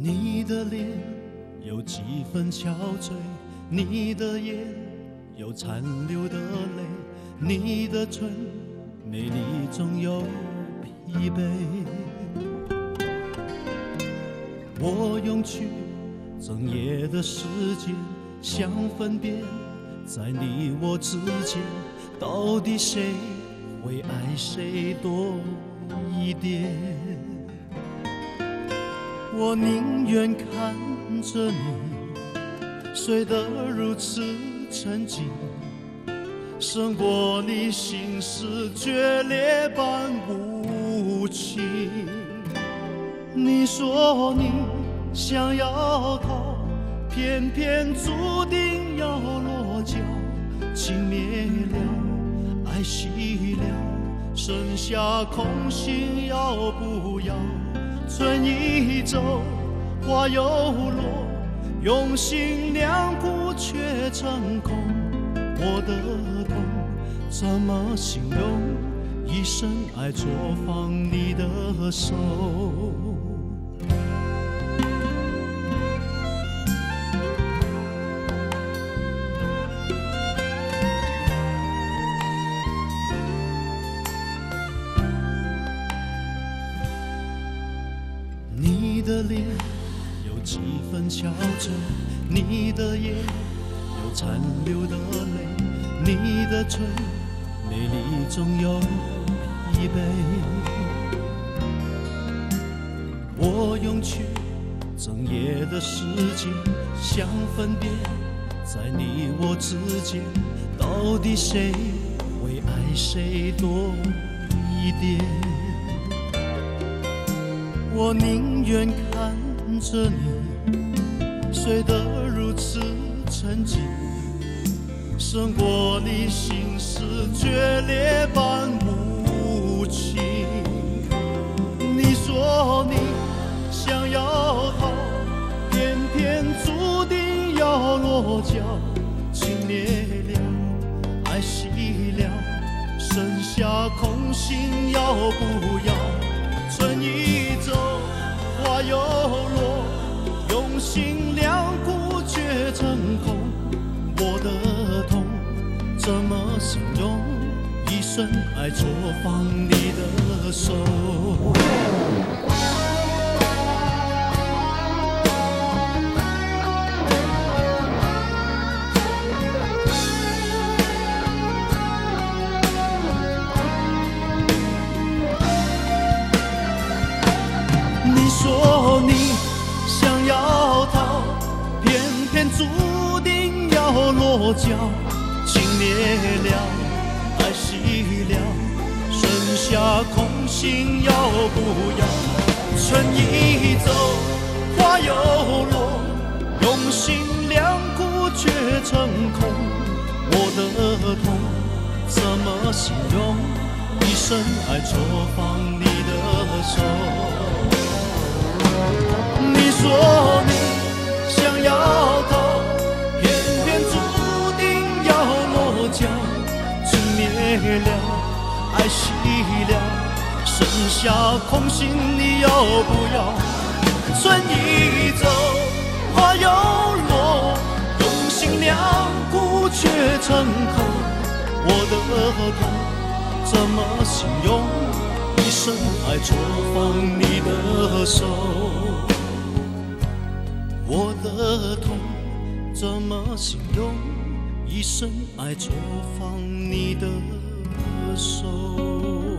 你的脸有几分憔悴，你的眼有残留的泪，你的唇美丽中有疲惫。我用去整夜的时间，想分辨在你我之间，到底谁会爱谁多一点。我宁愿看着你睡得如此沉静，胜过你心事决裂般无情。你说你想要逃，偏偏注定要落脚。情灭了，爱熄了，剩下空心要不要？春已走，花又落，用心良苦却成空。我的痛怎么形容？一生爱错放你的手。你的脸有几分憔悴，你的眼有残留的泪，你的唇美丽中有疲惫。我用去整夜的时间，想分辨在你我之间，到底谁会爱谁多一点。我宁愿看着你睡得如此沉静，胜过你心事决裂般无情。你说你想要逃，偏偏注定要落脚。情灭了，爱熄了，剩下空心要不要？春已走，花又落，用心良苦却成空。我的痛怎么形容？一生爱错放你的手。你说你想要逃，偏偏注定要落脚。情灭了，爱熄了，剩下空心要不要？春已走，花又落，用心良苦却成空。我的痛怎么形容？一生爱错放你的手。你说你想要逃，偏偏注定要落脚。情灭了，爱熄了，剩下空心你要不要？春已走，花又落，用心良苦却成空。我的痛怎么形容？一生爱错放你的手。我的痛怎么形容？一生爱错放你的手。